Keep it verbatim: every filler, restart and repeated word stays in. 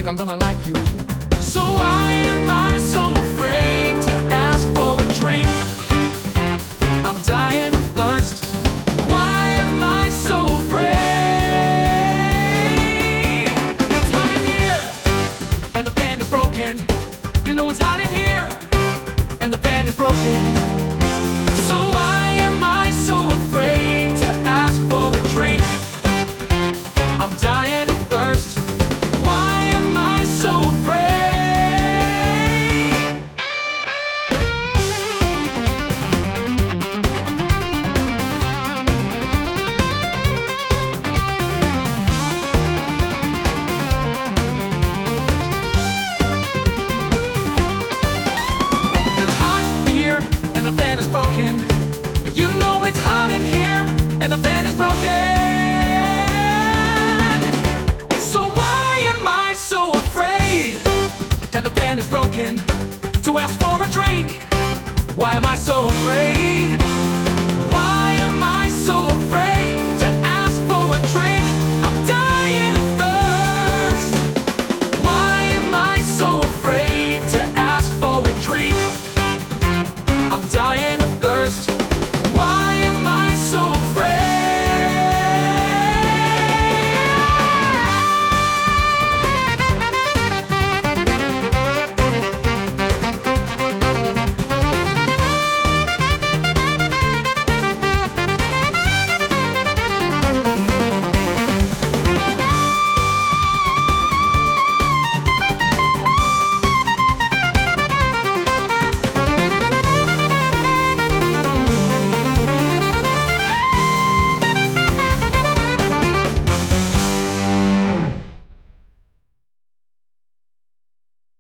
I'm gonna like you. So why am I so afraid to ask for a drink? I'm dying of thirst. Why am I so afraid? It's hot in here, and the fan is broken. You know it's hot in here, and the fan is broken. So why am I so afraid to ask for a drink? I'm dying of thirst. Why am I so afraid? It's hot here, and the fan is broken. You know it's hot in here, and the fan is broken. So why am I so afraid? And the fan is broken. To ask for a drink. Why am I so afraid?